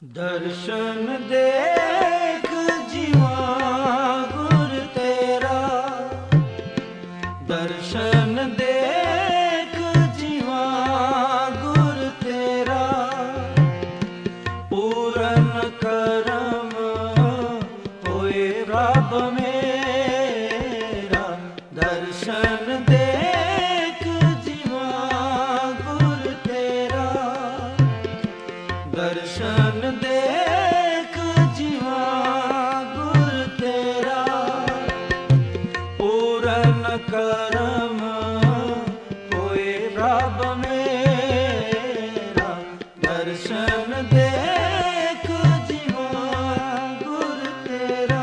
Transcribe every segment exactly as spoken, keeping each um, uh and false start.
दर्शन देख जीवा गुर तेरा, दर्शन देख जीवा गुर तेरा, पूरन करम होए रब मेरा। दर्शन देख जीवा गुर तेरा, दर्शन देख जीवा गुर तेरा, पूरन करम होए रब मेरा। दर्शन देख जीवा गुर तेरा।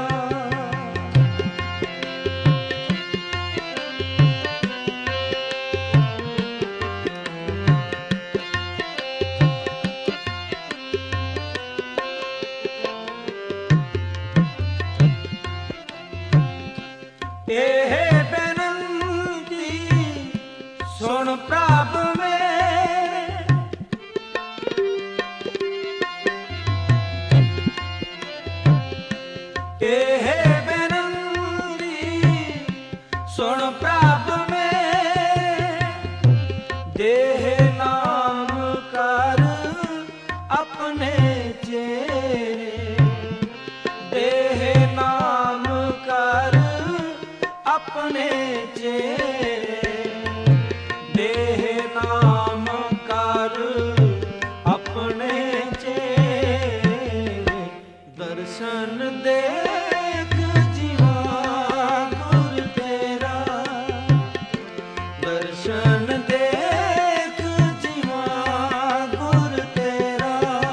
एह बेनंती सुन प्रभ मेरे, एह बेनंती सुन प्रभ मेरे, देह नाम कर अपने चेरे, देह नाम कर अपने चेरे, देह नाम कर अपने चेरे। दर्शन देख जीवा गुर तेरा, दर्शन देख जीवा गुर तेरा,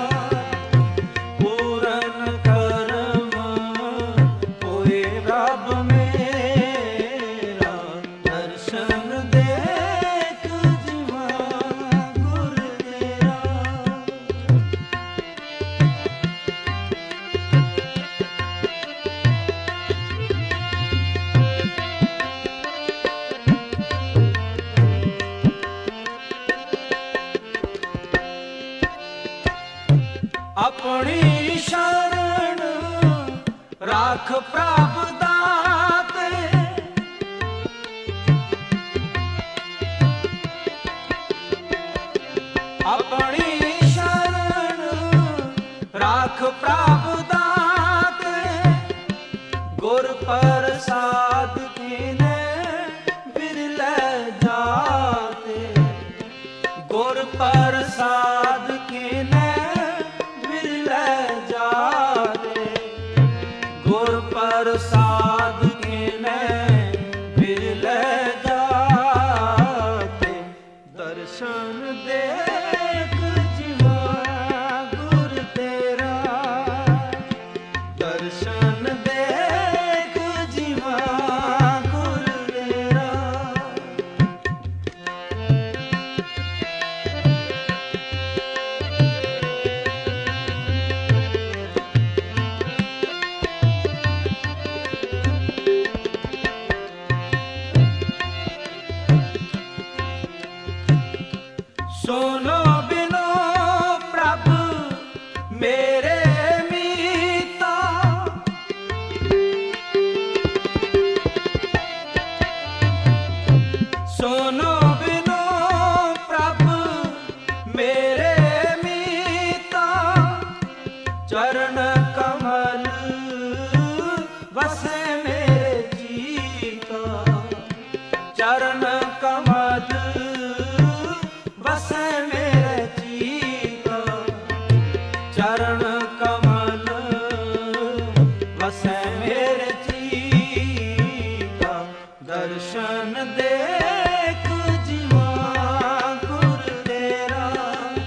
पूरन करम होए रब मेरा। दर्शन देख जीवा गुर तेरा। अपनी शरण राख प्रभ दाते, अपनी शरण राख प्रभ दाते, गुर प्रसाद कीने बिरले जाते, गुर प्रसाद कीने बिरले जाते, गुर प्रसाद कीने बिरले जाते। दर्शन देख जीवा गुर तेरा, दर्शन देख जीवा गुर तेरा। सुनो बिनो प्रभ मेरे मीता, सुनो बिनो प्रभ मेरे मीता, चरण कमल बसे मेरे जीता, चरण कमल बसे मेरे जीता, चरण कमल बसे मेरे जीता। दर्शन देख जीवा गुर तेरा,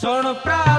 ਸੁਣ ਪ੍ਰਾ